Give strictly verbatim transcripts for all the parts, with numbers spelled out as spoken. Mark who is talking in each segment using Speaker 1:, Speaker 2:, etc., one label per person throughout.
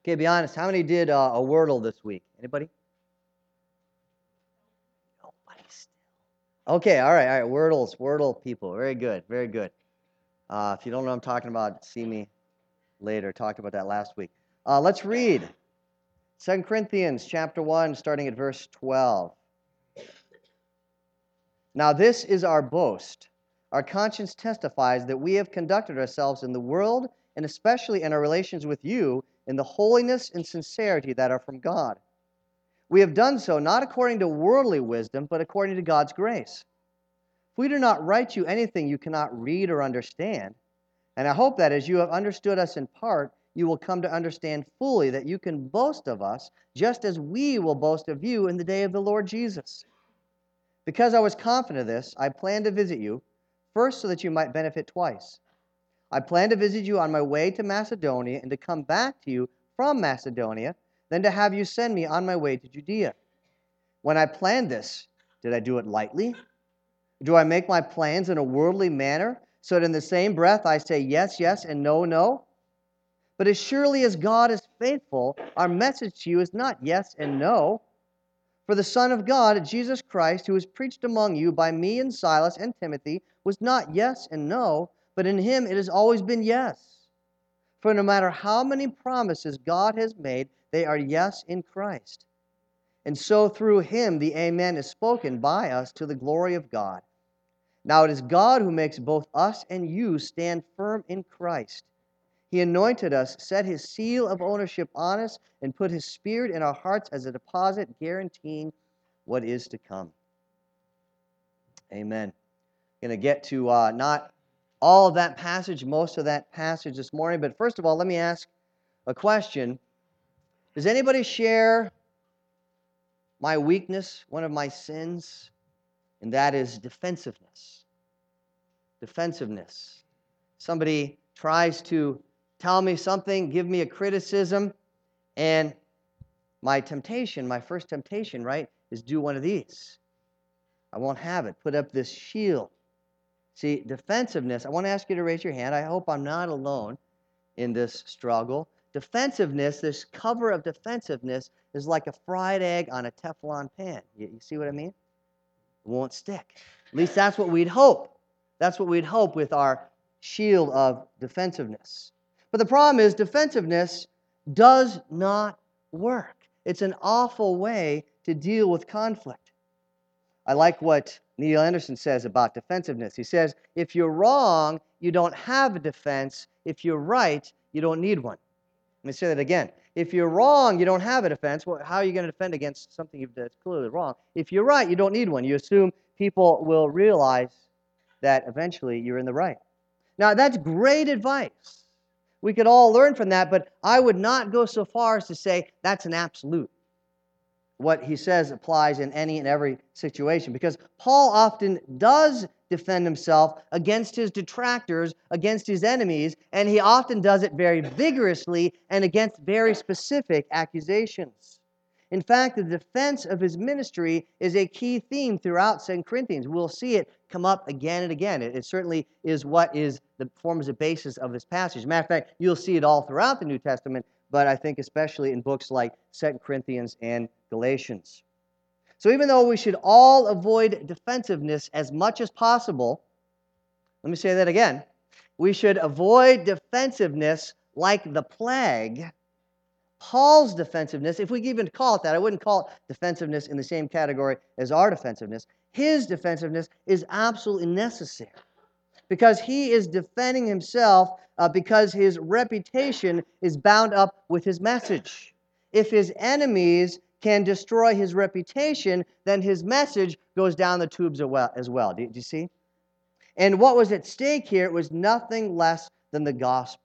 Speaker 1: Okay, be honest. How many did uh, a Wordle this week? Anybody? Nobody still. Okay, all right, all right. Wordles, Wordle people. Very good, very good. Uh, if you don't know what I'm talking about, see me later. Talked about that last week. Uh, let's read Second Corinthians chapter one, starting at verse twelve. Now this is our boast. Our conscience testifies that we have conducted ourselves in the world, and especially in our relations with you, in the holiness and sincerity that are from God. We have done so not according to worldly wisdom, but according to God's grace. If we do not write you anything you cannot read or understand, and I hope that as you have understood us in part, you will come to understand fully that you can boast of us, just as we will boast of you in the day of the Lord Jesus. Because I was confident of this, I planned to visit you, first so that you might benefit twice. I planned to visit you on my way to Macedonia and to come back to you from Macedonia, then to have you send me on my way to Judea. When I planned this, did I do it lightly? Do I make my plans in a worldly manner, so that in the same breath I say yes, yes, and no, no? But as surely as God is faithful, our message to you is not yes and no. For the Son of God, Jesus Christ, who was preached among you by me and Silas and Timothy, was not yes and no, but in him it has always been yes. For no matter how many promises God has made, they are yes in Christ. And so through him the Amen is spoken by us to the glory of God. Now it is God who makes both us and you stand firm in Christ. He anointed us, set his seal of ownership on us, and put his Spirit in our hearts as a deposit, guaranteeing what is to come. Amen. Going to get to uh, not all of that passage, most of that passage this morning, but first of all, let me ask a question. Does anybody share my weakness, one of my sins? And that is defensiveness. Defensiveness. Somebody tries to tell me something, give me a criticism, and my temptation, my first temptation, right, is do one of these. I won't have it. Put up this shield. See, defensiveness, I want to ask you to raise your hand. I hope I'm not alone in this struggle. Defensiveness, this cover of defensiveness, is like a fried egg on a Teflon pan. You, you see what I mean? It won't stick. At least that's what we'd hope. That's what we'd hope with our shield of defensiveness. But the problem is defensiveness does not work. It's an awful way to deal with conflict. I like what Neil Anderson says about defensiveness. He says, if you're wrong, you don't have a defense. If you're right, you don't need one. Let me say that again. If you're wrong, you don't have a defense. Well, how are you going to defend against something that's clearly wrong? If you're right, you don't need one. You assume people will realize that eventually you're in the right. Now, that's great advice. We could all learn from that, but I would not go so far as to say that's an absolute. What he says applies in any and every situation, because Paul often does defend himself against his detractors, against his enemies, and he often does it very vigorously and against very specific accusations. In fact, the defense of his ministry is a key theme throughout Second Corinthians. We'll see it come up again and again. It, it certainly is what is the forms the basis of this passage. Matter of fact, you'll see it all throughout the New Testament, but I think especially in books like Second Corinthians and Galatians. So even though we should all avoid defensiveness as much as possible, let me say that again, we should avoid defensiveness like the plague. Paul's defensiveness, if we even call it that, I wouldn't call it defensiveness in the same category as our defensiveness. His defensiveness is absolutely necessary because he is defending himself uh, because his reputation is bound up with his message. If his enemies can destroy his reputation, then his message goes down the tubes as well. Do you see? And what was at stake here was nothing less than the gospel.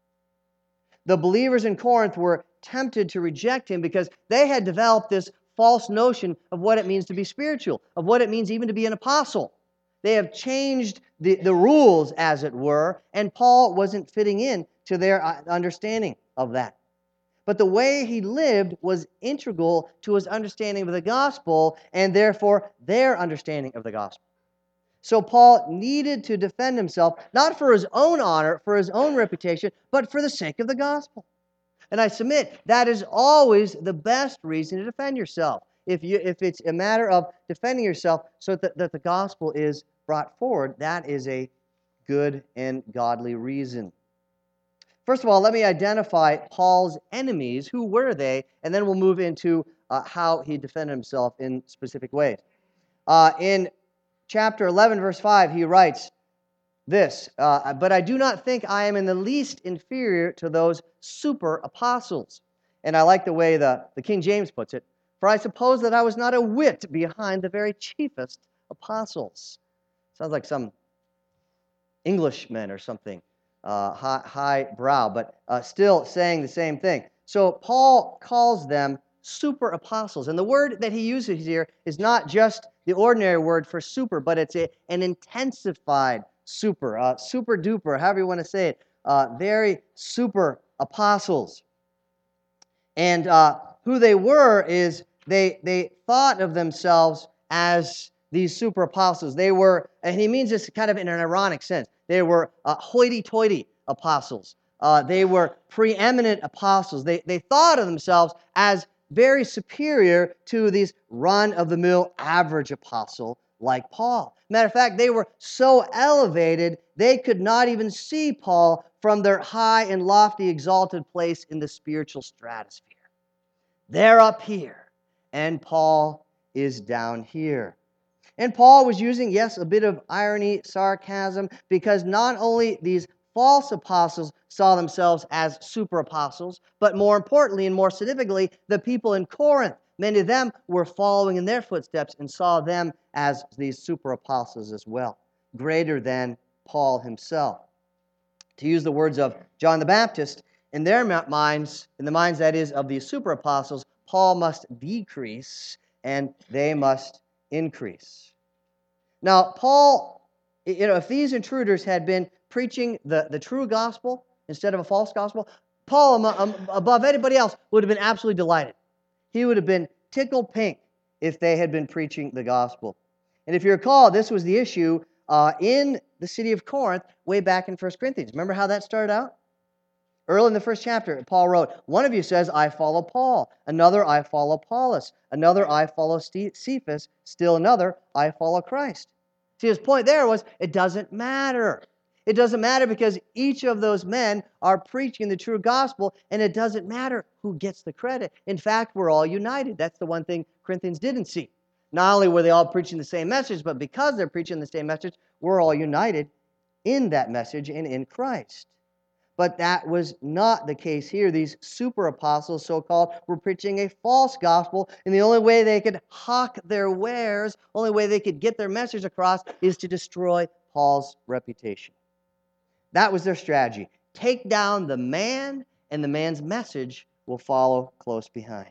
Speaker 1: The believers in Corinth were tempted to reject him because they had developed this false notion of what it means to be spiritual, of what it means even to be an apostle. They have changed the, the rules, as it were, and Paul wasn't fitting in to their understanding of that. But the way he lived was integral to his understanding of the gospel, and therefore their understanding of the gospel. So Paul needed to defend himself, not for his own honor, for his own reputation, but for the sake of the gospel. And I submit that is always the best reason to defend yourself. If you if it's a matter of defending yourself so that, that the gospel is brought forward, that is a good and godly reason. First of all, let me identify Paul's enemies. Who were they? And then we'll move into uh, how he defended himself in specific ways. Uh, in chapter eleven, verse five, he writes this, uh, but I do not think I am in the least inferior to those super apostles. And I like the way the, the King James puts it, for I suppose that I was not a whit behind the very chiefest apostles. Sounds like some Englishman or something. Uh, high, high brow, but uh, still saying the same thing. So Paul calls them super apostles. And the word that he uses here is not just the ordinary word for super, but it's a, an intensified super, uh, super duper, however you want to say it. Uh, very super apostles. And uh, who they were is they, they thought of themselves as these super apostles. They were, and he means this kind of in an ironic sense, they were uh, hoity-toity apostles. Uh, they were preeminent apostles. They, they thought of themselves as very superior to these run-of-the-mill average apostle like Paul. Matter of fact, they were so elevated, they could not even see Paul from their high and lofty exalted place in the spiritual stratosphere. They're up here, and Paul is down here. And Paul was using, yes, a bit of irony, sarcasm, because not only these false apostles saw themselves as super apostles, but more importantly and more significantly, the people in Corinth, many of them were following in their footsteps and saw them as these super apostles as well, greater than Paul himself. To use the words of John the Baptist, in their minds, in the minds, that is, of these super apostles, Paul must decrease and they must increase. Now, Paul, you know, if these intruders had been preaching the, the true gospel instead of a false gospel, Paul, um, above anybody else, would have been absolutely delighted. He would have been tickled pink if they had been preaching the gospel. And if you recall, this was the issue uh, in the city of Corinth way back in First Corinthians. Remember how that started out? Early in the first chapter, Paul wrote, one of you says, I follow Paul. Another, I follow Apollos. Another, I follow Cephas. Still another, I follow Christ. See, his point there was, it doesn't matter. It doesn't matter because each of those men are preaching the true gospel, and it doesn't matter who gets the credit. In fact, we're all united. That's the one thing Corinthians didn't see. Not only were they all preaching the same message, but because they're preaching the same message, we're all united in that message and in Christ. But that was not the case here. These super apostles, so-called, were preaching a false gospel, and the only way they could hawk their wares, only way they could get their message across, is to destroy Paul's reputation. That was their strategy. Take down the man, and the man's message will follow close behind.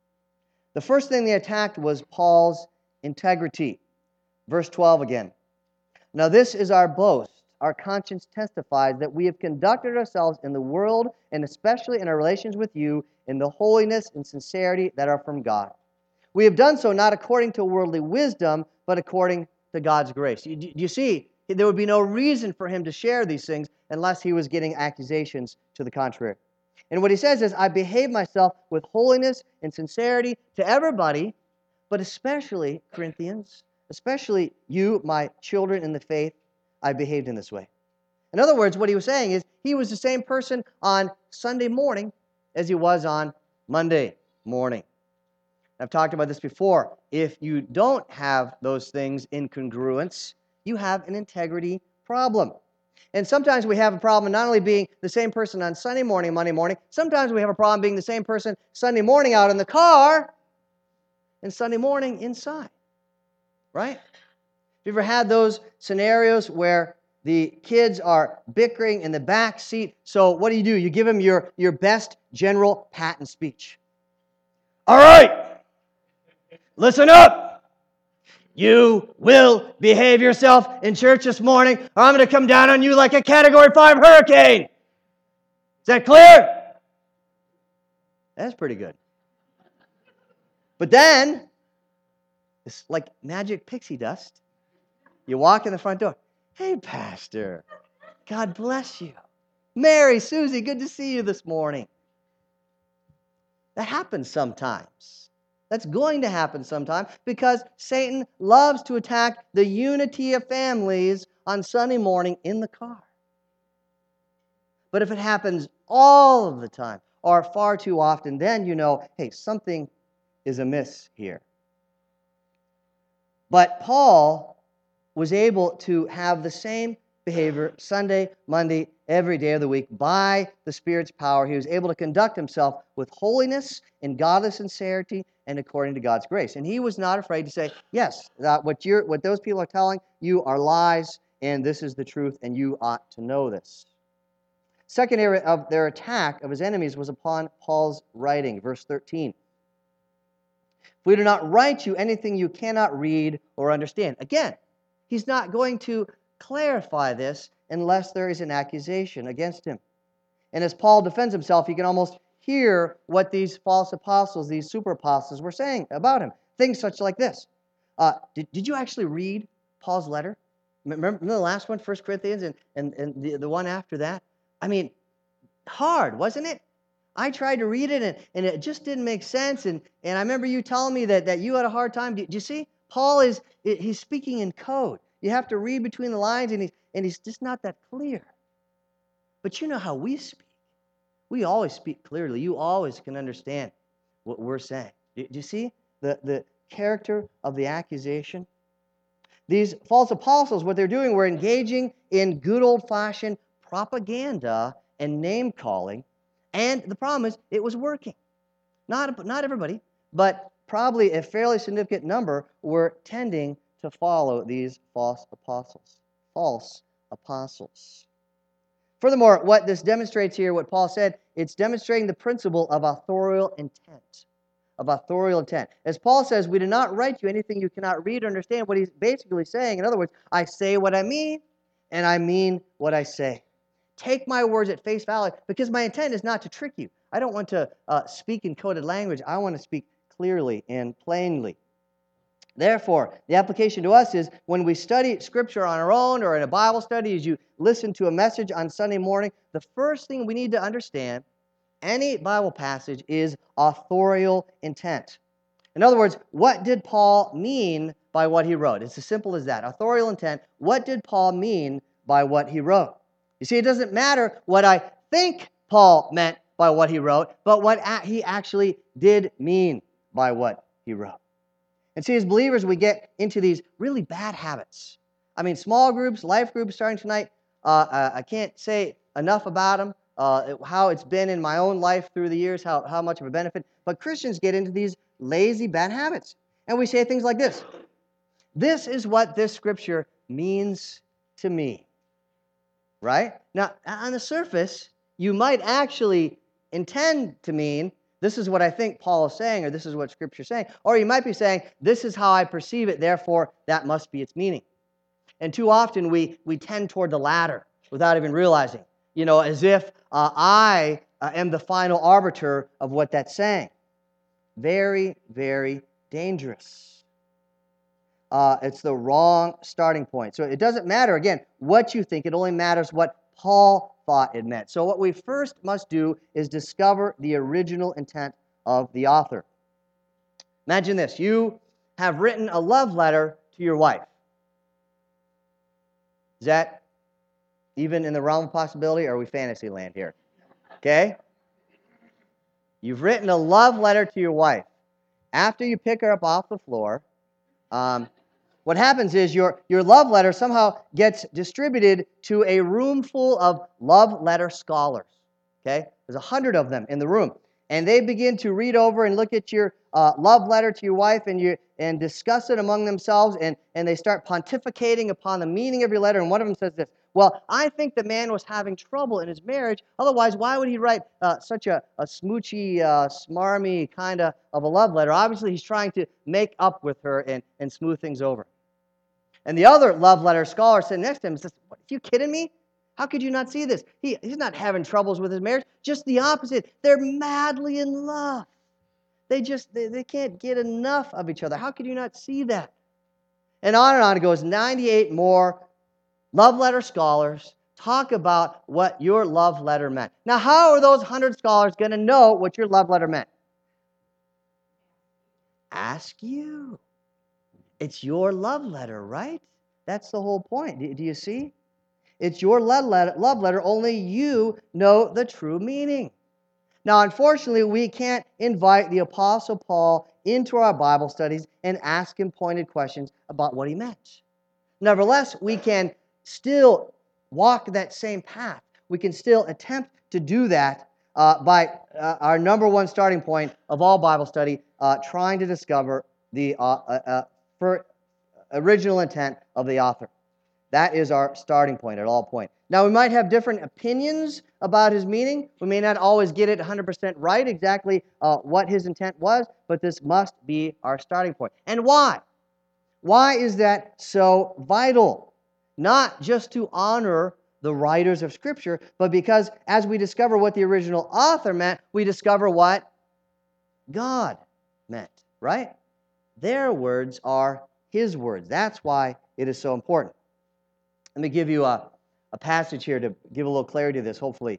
Speaker 1: The first thing they attacked was Paul's integrity. Verse twelve again. Now this is our boast. Our conscience testifies that we have conducted ourselves in the world, and especially in our relations with you, in the holiness and sincerity that are from God. We have done so not according to worldly wisdom, but according to God's grace. You, you see, there would be no reason for him to share these things unless he was getting accusations to the contrary. And what he says is, I behave myself with holiness and sincerity to everybody, but especially, Corinthians, especially you, my children in the faith, I behaved in this way. In other words, what he was saying is he was the same person on Sunday morning as he was on Monday morning. I've talked about this before. If you don't have those things in congruence, you have an integrity problem. And sometimes we have a problem not only being the same person on Sunday morning and Monday morning, sometimes we have a problem being the same person Sunday morning out in the car and Sunday morning inside. Right? Have you ever had those scenarios where the kids are bickering in the back seat? So what do you do? You give them your, your best general patent speech. All right, listen up. You will behave yourself in church this morning, or I'm going to come down on you like a Category five hurricane. Is that clear? That's pretty good. But then, it's like magic pixie dust. You walk in the front door. Hey, Pastor, God bless you. Mary, Susie, good to see you this morning. That happens sometimes. That's going to happen sometime because Satan loves to attack the unity of families on Sunday morning in the car. But if it happens all of the time or far too often, then you know, hey, something is amiss here. But Paul was able to have the same behavior Sunday, Monday, every day of the week by the Spirit's power. He was able to conduct himself with holiness and godly sincerity and according to God's grace. And he was not afraid to say, yes, that what you're, what those people are telling you are lies, and this is the truth, and you ought to know this. Second area of their attack of his enemies was upon Paul's writing, verse thirteen. We do not write you anything you cannot read or understand. Again, he's not going to clarify this unless there is an accusation against him. And as Paul defends himself, you can almost hear what these false apostles, these super apostles, were saying about him. Things such like this. Uh, did, did you actually read Paul's letter? Remember, remember the last one, First Corinthians, and, and, and the, the one after that? I mean, hard, wasn't it? I tried to read it, and, and it just didn't make sense. And, and I remember you telling me that, that you had a hard time. Do, do you see? Paul is he's speaking in code. You have to read between the lines, and, he, and he's just not that clear. But you know how we speak. We always speak clearly. You always can understand what we're saying. Do, do you see the, the character of the accusation? These false apostles, what they're doing, were engaging in good old-fashioned propaganda and name-calling. And the problem is, it was working. Not, not everybody, but probably a fairly significant number were tending to follow these false apostles. False apostles. Furthermore, what this demonstrates here, what Paul said, it's demonstrating the principle of authorial intent. Of authorial intent. As Paul says, we do not write you anything you cannot read or understand. What he's basically saying, in other words, I say what I mean, and I mean what I say. Take my words at face value, because my intent is not to trick you. I don't want to uh, speak in coded language. I want to speak clearly and plainly. Therefore, the application to us is when we study Scripture on our own or in a Bible study, as you listen to a message on Sunday morning, the first thing we need to understand, any Bible passage, is authorial intent. In other words, what did Paul mean by what he wrote? It's as simple as that. Authorial intent. What did Paul mean by what he wrote? You see, it doesn't matter what I think Paul meant by what he wrote, but what he actually did mean by what he wrote. And see, as believers, we get into these really bad habits. I mean, small groups, life groups starting tonight, uh, I can't say enough about them, uh, how it's been in my own life through the years, how, how much of a benefit. But Christians get into these lazy, bad habits. And we say things like this. This is what this Scripture means to me. Right? Now, on the surface, you might actually intend to mean, this is what I think Paul is saying, or this is what Scripture is saying. Or you might be saying, this is how I perceive it, therefore that must be its meaning. And too often we, we tend toward the latter without even realizing, you know, as if uh, I uh, am the final arbiter of what that's saying. Very, very dangerous. Uh, it's the wrong starting point. So it doesn't matter, again, what you think. It only matters what Paul thought it meant. So what we first must do is discover the original intent of the author. Imagine this. You have written a love letter to your wife. Is that even in the realm of possibility, or are we fantasy land here? Okay? You've written a love letter to your wife. After you pick her up off the floor, um, what happens is your, your love letter somehow gets distributed to a room full of love letter scholars. Okay? There's a hundred of them in the room. And they begin to read over and look at your uh, love letter to your wife and you and discuss it among themselves, and, and they start pontificating upon the meaning of your letter. And one of them says this, well, I think the man was having trouble in his marriage. Otherwise, why would he write uh, such a, a smoochy, uh, smarmy kind of, of a love letter? Obviously, he's trying to make up with her and, and smooth things over. And the other love letter scholar sitting next to him says, are you kidding me? How could you not see this? He, he's not having troubles with his marriage. Just the opposite. They're madly in love. They just, they, they can't get enough of each other. How could you not see that? And on and on it goes. ninety-eight more love letter scholars talk about what your love letter meant. Now, how are those one hundred scholars going to know what your love letter meant? ask you. It's your love letter, right? That's the whole point. Do, do you see? It's your love letter, love letter. Only you know the true meaning. Now, unfortunately, we can't invite the Apostle Paul into our Bible studies and ask him pointed questions about what he meant. Nevertheless, we can still walk that same path. We can still attempt to do that uh, by uh, our number one starting point of all Bible study, uh, trying to discover the uh, uh, uh, for original intent of the author. That is our starting point at all points. Now, we might have different opinions about his meaning. We may not always get it one hundred percent right exactly uh, what his intent was, but this must be our starting point. And why? Why is that so vital? Not just to honor the writers of Scripture, but because as we discover what the original author meant, we discover what God meant, right? Their words are his words. That's why it is so important. Let me give you a, a passage here to give a little clarity to this, hopefully.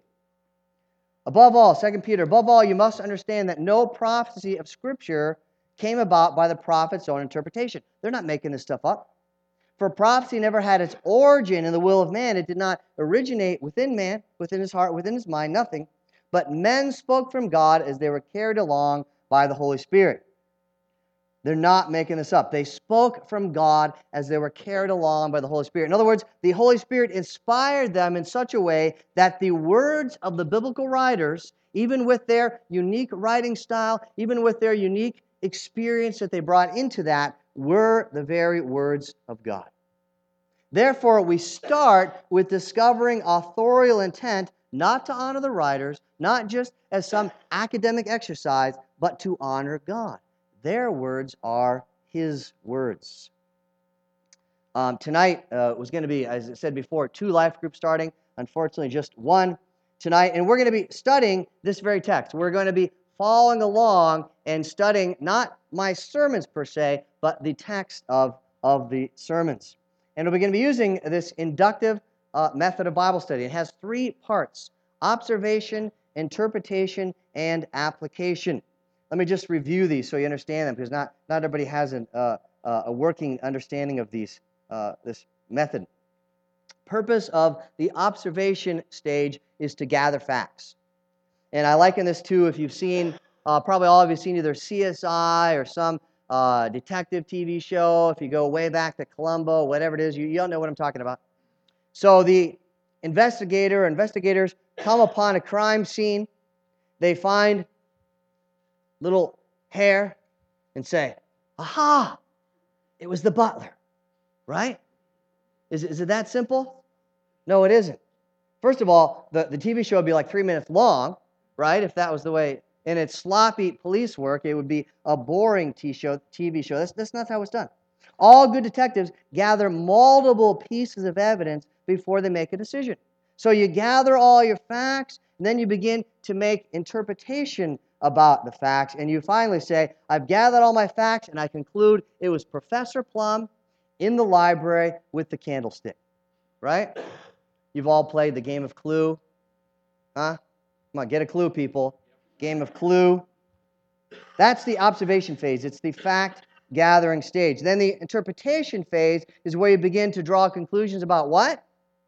Speaker 1: Above all, Second Peter, above all, you must understand that no prophecy of Scripture came about by the prophet's own interpretation. They're not making this stuff up. For prophecy never had its origin in the will of man. It did not originate within man, within his heart, within his mind, nothing. But men spoke from God as they were carried along by the Holy Spirit. They're not making this up. They spoke from God as they were carried along by the Holy Spirit. In other words, the Holy Spirit inspired them in such a way that the words of the biblical writers, even with their unique writing style, even with their unique experience that they brought into that, were the very words of God. Therefore, we start with discovering authorial intent, not to honor the writers, not just as some academic exercise, but to honor God. Their words are his words. Um, tonight uh, was going to be, as I said before, two life groups starting. Unfortunately, just one tonight. And we're going to be studying this very text. We're going to be following along and studying not my sermons per se, but the text of, of the sermons. And we're going to be using this inductive uh, method of Bible study. It has three parts: observation, interpretation, and application. Let me just review these so you understand them, because not, not everybody has an, uh, uh, a working understanding of these uh, this method. Purpose of the observation stage is to gather facts. And I liken this to, if you've seen, uh, probably all of you have seen either C S I or some uh, detective T V show. If you go way back to Columbo, whatever it is, you, you all know what I'm talking about. So the investigator, investigators come upon a crime scene. They find little hair and say, aha, it was the butler, right? Is, is it that simple? No, it isn't. First of all, the, the T V show would be like three minutes long, right? If that was the way, and it's sloppy police work, it would be a boring T V show. That's, that's not how it's done. All good detectives gather multiple pieces of evidence before they make a decision. So you gather all your facts, and then you begin to make interpretation about the facts, and you finally say, I've gathered all my facts, and I conclude it was Professor Plum in the library with the candlestick, right? You've all played the game of Clue, huh? Come on, get a clue, people. Game of Clue. That's the observation phase. It's the fact-gathering stage. Then the interpretation phase is where you begin to draw conclusions about what?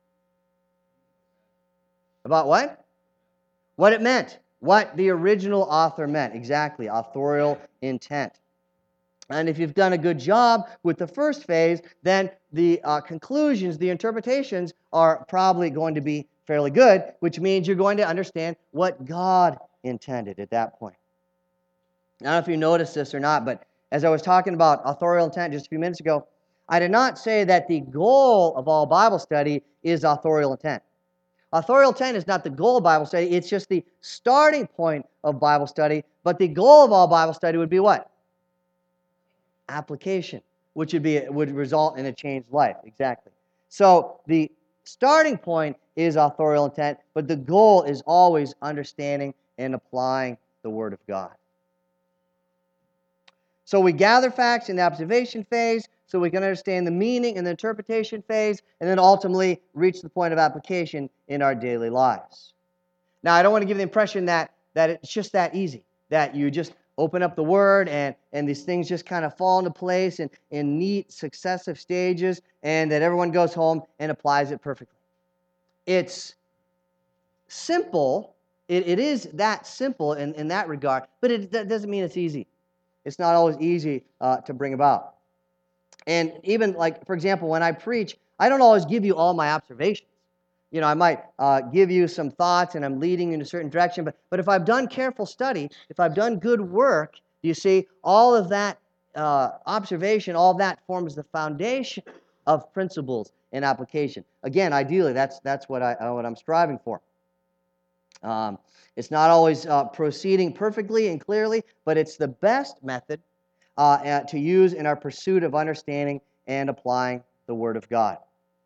Speaker 1: About what? What it meant. What the original author meant. Exactly. Authorial intent. And if you've done a good job with the first phase, then the uh, conclusions, the interpretations are probably going to be fairly good, which means you're going to understand what God intended at that point. I don't know if you noticed this or not, but as I was talking about authorial intent just a few minutes ago, I did not say that the goal of all Bible study is authorial intent. Authorial intent is not the goal of Bible study. It's just the starting point of Bible study. But the goal of all Bible study would be what? Application, which would be would result in a changed life. Exactly. So the starting point is authorial intent, but the goal is always understanding and applying the Word of God. So we gather facts in the observation phase so we can understand the meaning in the interpretation phase, and then ultimately reach the point of application in our daily lives. Now, I don't want to give the impression that, that it's just that easy, that you just open up the Word, and, and these things just kind of fall into place in, in neat successive stages, and that everyone goes home and applies it perfectly. It's simple. It, it is that simple in, in that regard, but it, that doesn't mean it's easy. It's not always easy uh, to bring about. And even like, for example, when I preach, I don't always give you all my observations. You know, I might uh, give you some thoughts and I'm leading in a certain direction, but, but if I've done careful study, if I've done good work, you see, all of that uh, observation, all of that forms the foundation of principles and application. Again, ideally, that's that's what, I, uh, what I'm striving for. Um, it's not always uh, proceeding perfectly and clearly, but it's the best method uh, uh, to use in our pursuit of understanding and applying the Word of God.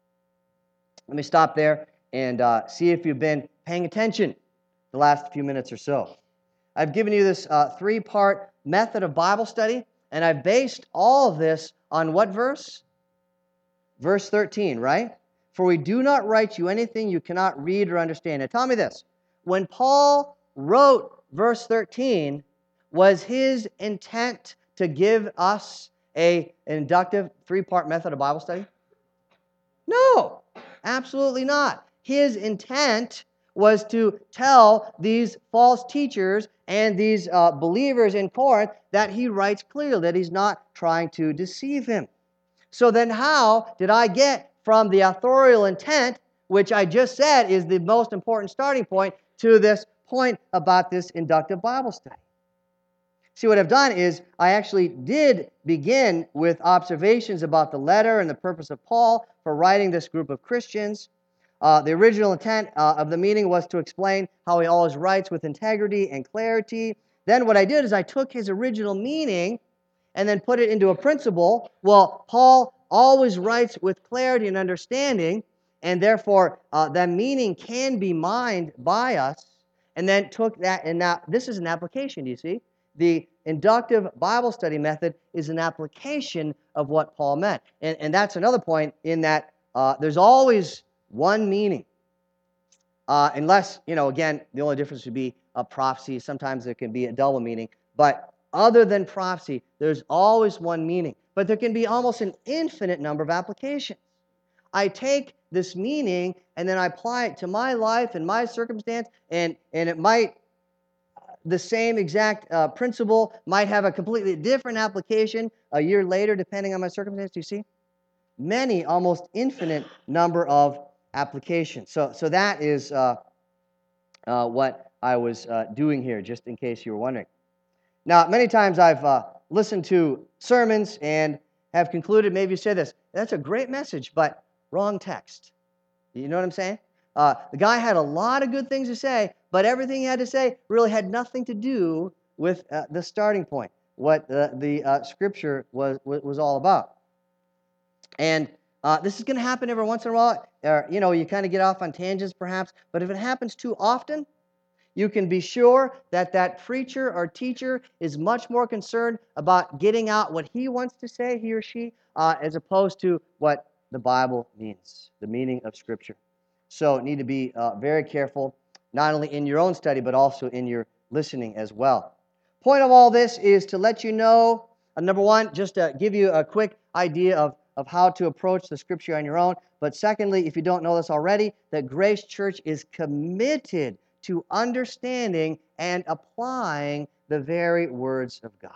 Speaker 1: Let me stop there and uh, see if you've been paying attention the last few minutes or so. I've given you this uh, three-part method of Bible study, and I've based all of this on what verse? Verse thirteen, right? For we do not write you anything you cannot read or understand. Now tell me this. When Paul wrote verse thirteen, was his intent to give us a, an inductive three-part method of Bible study? No, absolutely not. His intent was to tell these false teachers and these uh, believers in Corinth that he writes clearly, that he's not trying to deceive him. So then how did I get from the authorial intent, which I just said is the most important starting point, to this point about this inductive Bible study? See, what I've done is I actually did begin with observations about the letter and the purpose of Paul for writing this group of Christians. Uh, the original intent uh, of the meeting was to explain how he always writes with integrity and clarity. Then what I did is I took his original meaning and then put it into a principle. Well, Paul always writes with clarity and understanding, and therefore uh, that meaning can be mined by us, and then took that, and now this is an application, do you see? The inductive Bible study method is an application of what Paul meant. And, and that's another point in that uh, there's always one meaning. Uh, unless, you know, again, the only difference would be a prophecy. Sometimes there can be a double meaning. But other than prophecy, there's always one meaning. But there can be almost an infinite number of applications. I take this meaning and then I apply it to my life and my circumstance, and, and it might, the same exact uh, principle might have a completely different application a year later, depending on my circumstance. Do you see? Many, almost infinite number of applications. So, so that is uh, uh, what I was uh, doing here, just in case you were wondering. Now, many times I've uh, listened to sermons and have concluded, maybe you say this, that's a great message, but wrong text. You know what I'm saying? Uh, the guy had a lot of good things to say, but everything he had to say really had nothing to do with uh, the starting point, what the, the uh, Scripture was, was all about. And uh, this is going to happen every once in a while. Or, you know, you kind of get off on tangents perhaps, but if it happens too often, you can be sure that that preacher or teacher is much more concerned about getting out what he wants to say, he or she, uh, as opposed to what the Bible means, the meaning of Scripture. So need to be uh, very careful, not only in your own study, but also in your listening as well. Point of all this is to let you know, uh, number one, just to give you a quick idea of, of how to approach the Scripture on your own. But secondly, if you don't know this already, that Grace Church is committed to understanding and applying the very words of God.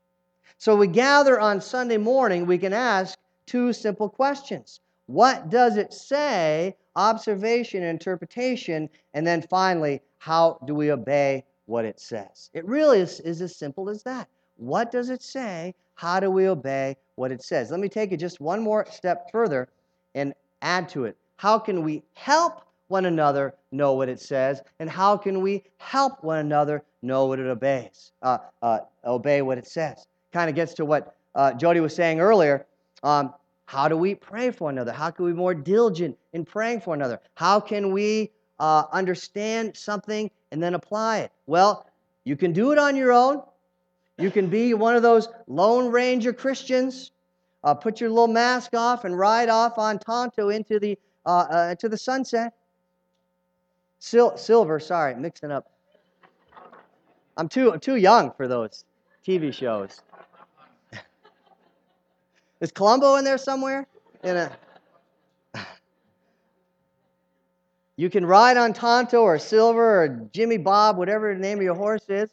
Speaker 1: So we gather on Sunday morning, we can ask two simple questions. What does it say? Observation, interpretation, and then finally, how do we obey what it says? It really is, is as simple as that. What does it say? How do we obey what it says? Let me take it just one more step further and add to it. How can we help one another know what it says, and how can we help one another know what it obeys, uh, uh, obey what it says? Kind of gets to what uh, Jody was saying earlier. Um, how do we pray for one another? How can we be more diligent in praying for one another? How can we uh, understand something and then apply it? Well, you can do it on your own. You can be one of those Lone Ranger Christians. Uh, put your little mask off and ride off on Tonto into the uh, uh, to the sunset. Sil- silver, sorry, mixing up. I'm too I'm too young for those. T V shows. Is Columbo in there somewhere? In a, you can ride on Tonto or Silver or Jimmy Bob, whatever the name of your horse is.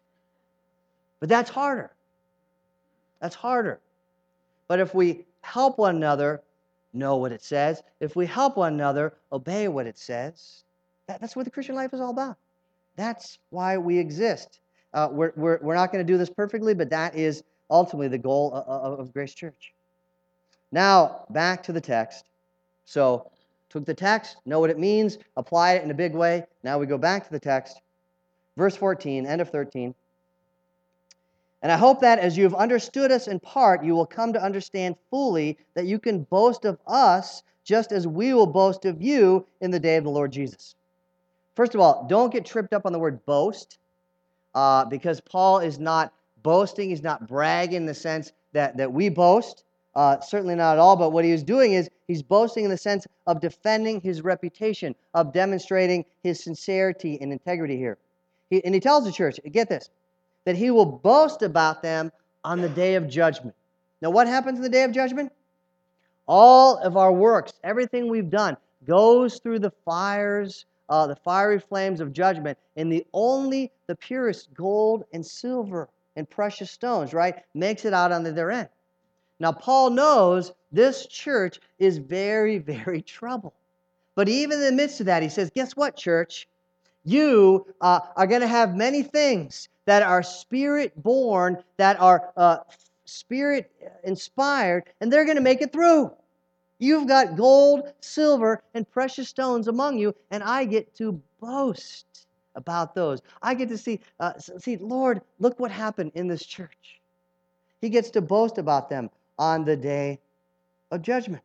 Speaker 1: But that's harder. That's harder. But if we help one another know what it says, if we help one another obey what it says, that, that's what the Christian life is all about. That's why we exist. Uh, we're, we're, we're not going to do this perfectly, but that is ultimately the goal of, of, of Grace Church. Now, back to the text. So, took the text, know what it means, apply it in a big way. Now we go back to the text. Verse fourteen, end of thirteen. And I hope that as you have understood us in part, you will come to understand fully that you can boast of us just as we will boast of you in the day of the Lord Jesus. First of all, don't get tripped up on the word boast, uh, because Paul is not boasting. He's not bragging in the sense that, that we boast. Uh, certainly not at all. But what he is doing is he's boasting in the sense of defending his reputation, of demonstrating his sincerity and integrity here. He, and he tells the church, get this, that he will boast about them on the day of judgment. Now, what happens in the day of judgment? All of our works, everything we've done, goes through the fires, uh, the fiery flames of judgment, and the only the purest gold and silver and precious stones, right, makes it out on the other end. Now, Paul knows this church is very, very troubled. But even in the midst of that, he says, guess what, church? You uh, are going to have many things that are spirit-born, that are uh, spirit-inspired, and they're going to make it through. You've got gold, silver, and precious stones among you, and I get to boast about those. I get to see, uh, see, Lord, look what happened in this church. He gets to boast about them on the day of judgment.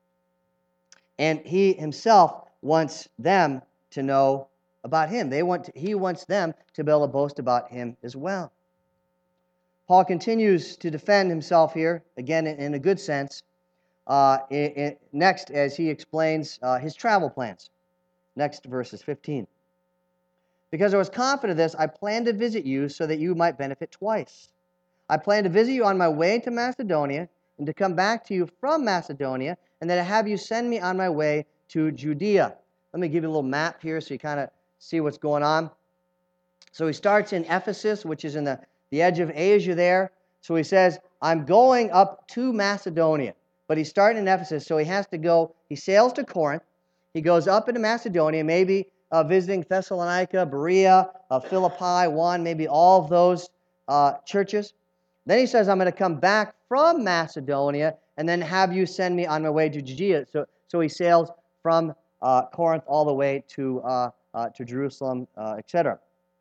Speaker 1: And he himself wants them to know about him. They want to, he wants them to be able to boast about him as well. Paul continues to defend himself here, again in, in a good sense, uh, in, in, next as he explains uh, his travel plans. Next, verses fifteen. Because I was confident of this, I planned to visit you so that you might benefit twice. I planned to visit you on my way to Macedonia and to come back to you from Macedonia, and then to have you send me on my way to Judea. Let me give you a little map here so you kind of see what's going on. So he starts in Ephesus, which is in the, the edge of Asia there. So he says, I'm going up to Macedonia. But he's starting in Ephesus, so he has to go, he sails to Corinth. He goes up into Macedonia, maybe uh, visiting Thessalonica, Berea, uh, Philippi, one, maybe all of those uh, churches. Then he says, I'm going to come back from Macedonia and then have you send me on my way to Judea. So, so he sails from uh, Corinth all the way to, uh, uh, to Jerusalem, uh, et cetera.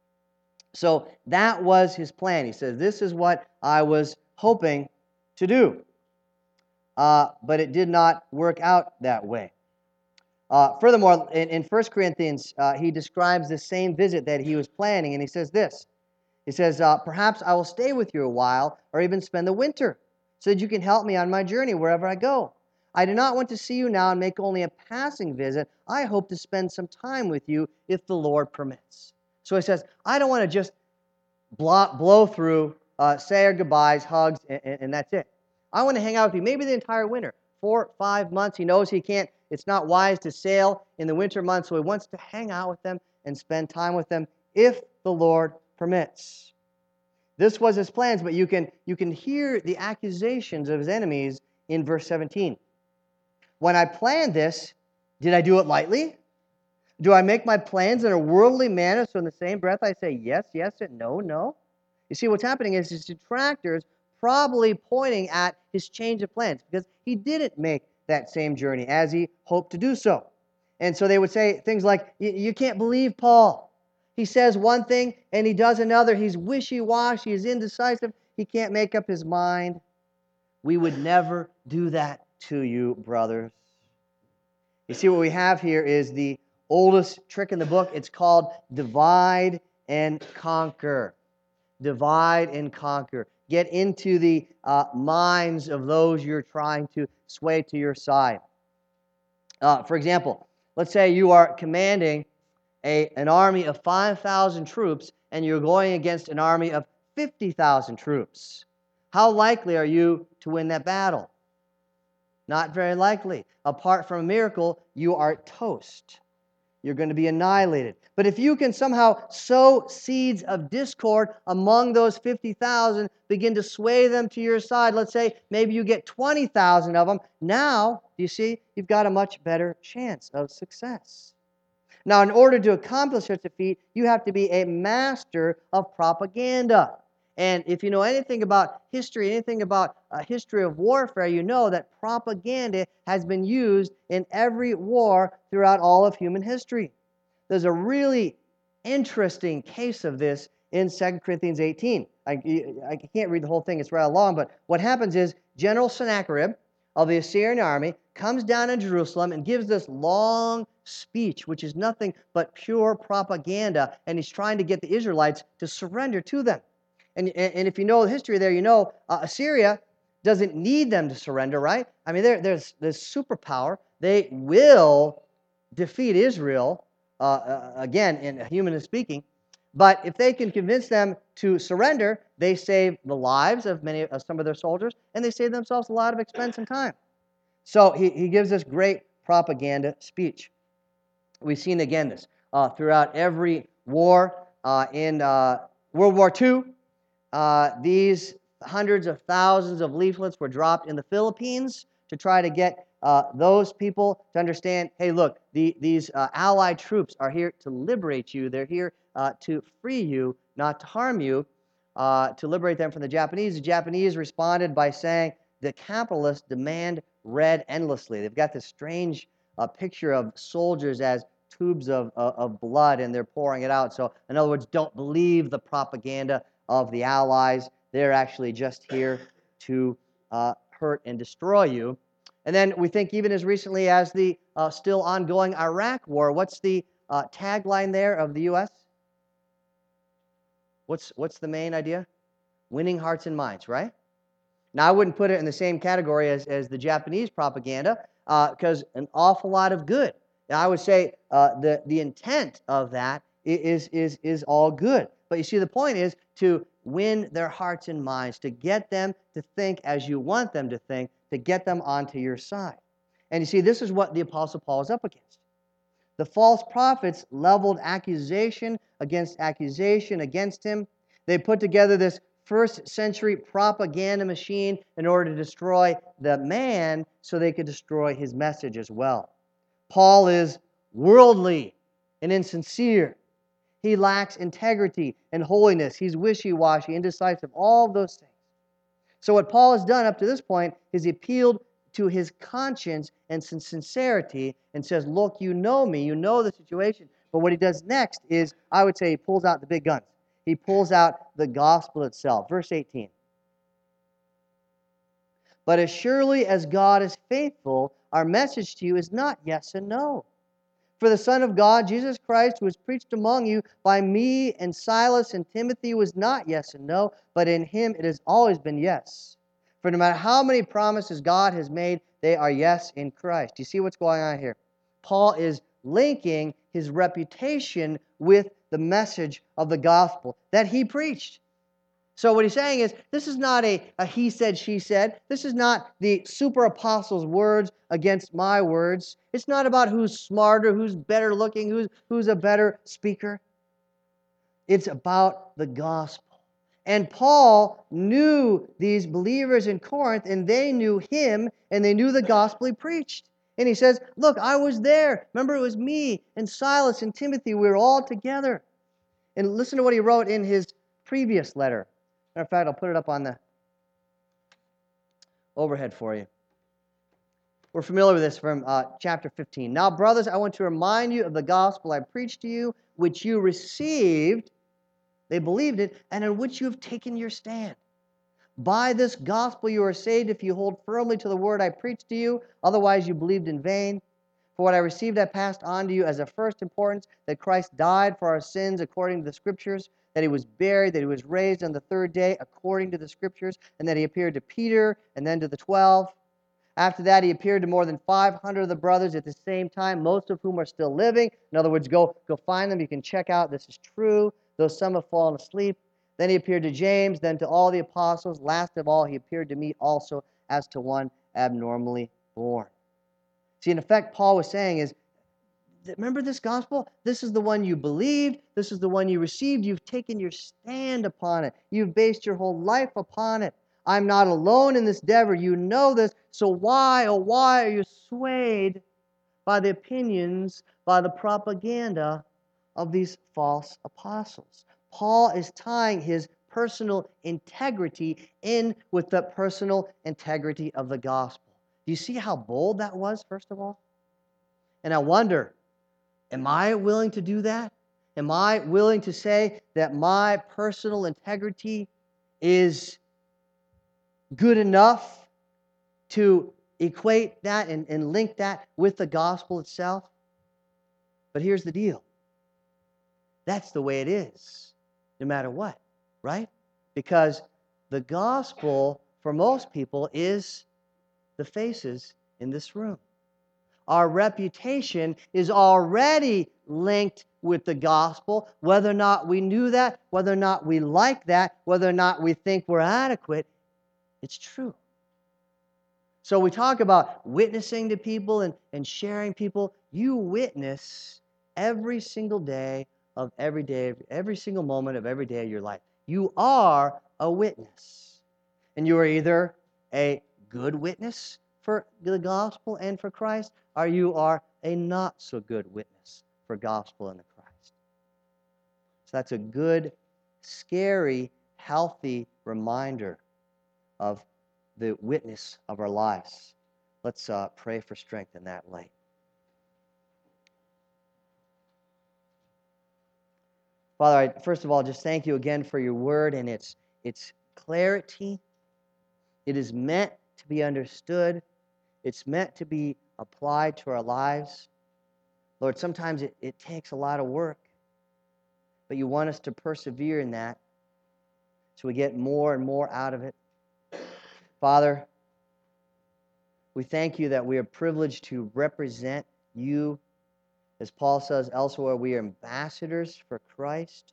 Speaker 1: So that was his plan. He says, this is what I was hoping to do. Uh, but it did not work out that way. Uh, furthermore, in, in First Corinthians, uh, he describes the same visit that he was planning, and he says this. He says, uh, perhaps I will stay with you a while or even spend the winter so that you can help me on my journey wherever I go. I do not want to see you now and make only a passing visit. I hope to spend some time with you if the Lord permits. So he says, I don't want to just blow, blow through, uh, say our goodbyes, hugs, and, and that's it. I want to hang out with you maybe the entire winter, four, five months. He knows he can't, it's not wise to sail in the winter months, so he wants to hang out with them and spend time with them if the Lord permits. This was his plans, but you can, you can hear the accusations of his enemies in verse seventeen. When I planned this, did I do it lightly? Do I make my plans in a worldly manner, so in the same breath I say yes, yes, and no, no? You see, what's happening is his detractors probably pointing at his change of plans because he didn't make that same journey as he hoped to do so. And so they would say things like, you can't believe Paul. He says one thing and he does another. He's wishy-washy. He's indecisive. He can't make up his mind. We would never do that to you, brothers. You see, what we have here is the oldest trick in the book. It's called divide and conquer. Divide and conquer. Get into the uh, minds of those you're trying to sway to your side. Uh, for example, let's say you are commanding A, an army of five thousand troops, and you're going against an army of fifty thousand troops. How likely are you to win that battle? Not very likely. Apart from a miracle, you are toast. You're going to be annihilated. But if you can somehow sow seeds of discord among those fifty thousand, begin to sway them to your side, let's say maybe you get twenty thousand of them, now, you see, you've got a much better chance of success. Now, in order to accomplish such a feat, you have to be a master of propaganda. And if you know anything about history, anything about a history of warfare, you know that propaganda has been used in every war throughout all of human history. There's a really interesting case of this in Second Corinthians eighteen. I, I can't read the whole thing, it's rather long, but what happens is General Sennacherib of the Assyrian army comes down in Jerusalem and gives this long speech, which is nothing but pure propaganda, and he's trying to get the Israelites to surrender to them. And, and if you know the history there, you know uh, Assyria doesn't need them to surrender, right? I mean, they're, they're this superpower. They will defeat Israel, uh, uh, again, in humanly speaking. But if they can convince them to surrender, they save the lives of many of some of their soldiers, and they save themselves a lot of expense and time. So he, he gives this great propaganda speech. We've seen again this uh, throughout every war. Uh, in uh, World War Two, uh, these hundreds of thousands of leaflets were dropped in the Philippines to try to get uh, those people to understand, hey, look, the, these uh, Allied troops are here to liberate you. They're here uh, to free you, not to harm you, uh, to liberate them from the Japanese. The Japanese responded by saying the capitalists demand red endlessly. They've got this strange uh, picture of soldiers as tubes of, uh, of blood, and they're pouring it out. So, in other words, don't believe the propaganda of the Allies. They're actually just here to uh, hurt and destroy you. And then we think even as recently as the uh, still ongoing Iraq War, what's the uh, tagline there of the U S? What's, what's the main idea? Winning hearts and minds, right? Now, I wouldn't put it in the same category as, as the Japanese propaganda, because uh, an awful lot of good. Now, I would say uh, the, the intent of that is, is, is all good. But you see, the point is to win their hearts and minds, to get them to think as you want them to think, to get them onto your side. And you see, this is what the Apostle Paul is up against. The false prophets leveled accusation against accusation against him. They put together this first century propaganda machine in order to destroy the man so they could destroy his message as well. Paul is worldly and insincere. He lacks integrity and holiness. He's wishy-washy, indecisive, all of those things. So what Paul has done up to this point is he appealed to his conscience and sincerity and says, look, you know me, you know the situation. But what he does next is, I would say, he pulls out the big guns. He pulls out the gospel itself. Verse eighteen. But as surely as God is faithful, our message to you is not yes and no. For the Son of God, Jesus Christ, who was preached among you by me and Silas and Timothy, was not yes and no, but in him it has always been yes. For no matter how many promises God has made, they are yes in Christ. Do you see what's going on here? Paul is linking his reputation with the message of the gospel that he preached. So what he's saying is, this is not a, a he said, she said. This is not the super apostles' words against my words. It's not about who's smarter, who's better looking, who's, who's a better speaker. It's about the gospel. And Paul knew these believers in Corinth, and they knew him, and they knew the gospel he preached. And he says, look, I was there. Remember, it was me and Silas and Timothy. We were all together. And listen to what he wrote in his previous letter. Matter of fact, I'll put it up on the overhead for you. We're familiar with this from uh, chapter fifteen. Now, brothers, I want to remind you of the gospel I preached to you, which you received, they believed it, and in which you have taken your stand. By this gospel you are saved if you hold firmly to the word I preached to you, otherwise you believed in vain. For what I received I passed on to you as of first importance, that Christ died for our sins according to the Scriptures, that he was buried, that he was raised on the third day according to the Scriptures, and that he appeared to Peter and then to the twelve. After that, he appeared to more than five hundred of the brothers at the same time, most of whom are still living. In other words, go, go find them. You can check out this is true, though some have fallen asleep. Then he appeared to James, then to all the apostles. Last of all, he appeared to me also as to one abnormally born. See, in effect, Paul was saying is, remember this gospel? This is the one you believed. This is the one you received. You've taken your stand upon it. You've based your whole life upon it. I'm not alone in this endeavor. You know this. So why, oh, why are you swayed by the opinions, by the propaganda of these false apostles? Paul is tying his personal integrity in with the personal integrity of the gospel. Do you see how bold that was, first of all? And I wonder, am I willing to do that? Am I willing to say that my personal integrity is good enough to equate that and, and link that with the gospel itself? But here's the deal. That's the way it is, no matter what, right? Because the gospel, for most people, is the faces in this room. Our reputation is already linked with the gospel, whether or not we knew that, whether or not we like that, whether or not we think we're adequate. It's true. So we talk about witnessing to people and, and sharing people. You witness every single day of every day, every single moment of every day of your life. You are a witness. And you are either a good witness for the gospel and for Christ, or you are a not so good witness for gospel and the Christ. So that's a good, scary, healthy reminder of the witness of our lives. Let's uh, pray for strength in that light. Father, I, first of all, just thank you again for your word and its, its clarity. It is meant to be understood. It's meant to be applied to our lives. Lord, sometimes it, it takes a lot of work, but you want us to persevere in that so we get more and more out of it. Father, we thank you that we are privileged to represent you. As Paul says elsewhere, we are ambassadors for Christ.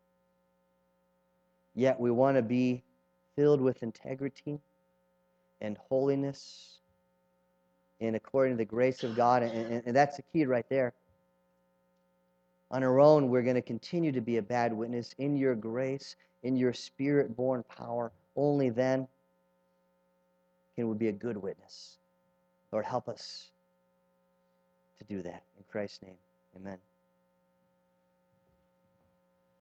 Speaker 1: Yet we want to be filled with integrity and holiness and according to the grace of God. And, and, and that's the key right there. On our own, we're going to continue to be a bad witness. In your grace, in your Spirit-born power, only then can we be a good witness. Lord, help us to do that. In Christ's name, amen.